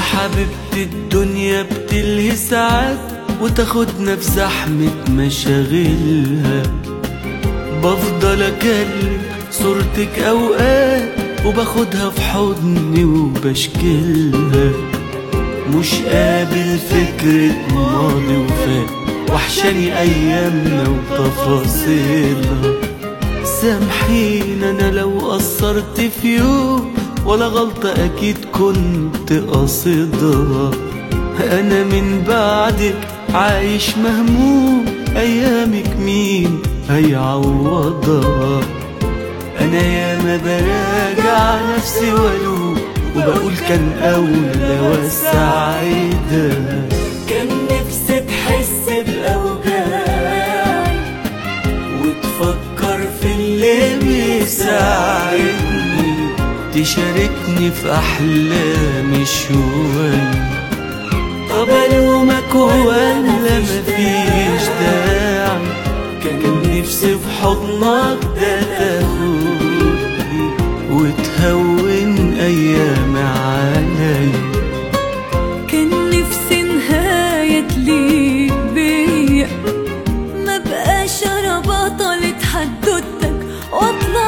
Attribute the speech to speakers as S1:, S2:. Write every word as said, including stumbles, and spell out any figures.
S1: حبيبتي الدنيا بتلهي ساعات وتاخدنا في زحمة مشاغلها، بفضل اكلم صورتك اوقات وباخدها في حضني وبشكلها، مش قابل فكرة ماضي وفات، وحشاني ايامنا وتفاصيلها. سامحيني انا لو قصرت في يوم، ولا غلطة اكيد كنت قاصدها، انا من بعدك عايش مهموم، ايامك مين هيعوضها؟ انا ياما براجع نفسي والوم، وبقول كان اولى واساعدها.
S2: كان نفسي تحس بأوجاعي
S1: وتفكر في اللي بيساعدني، تشاركني في احلامي شوية. طب الومك ولا مفيش داعي؟ كان نفسي في حضنك ده تاخدني وتهون ايامي عليا.
S2: كان نفسي نهاية تليق بيا، ما بقاش انا بطلة حدوتك واطلع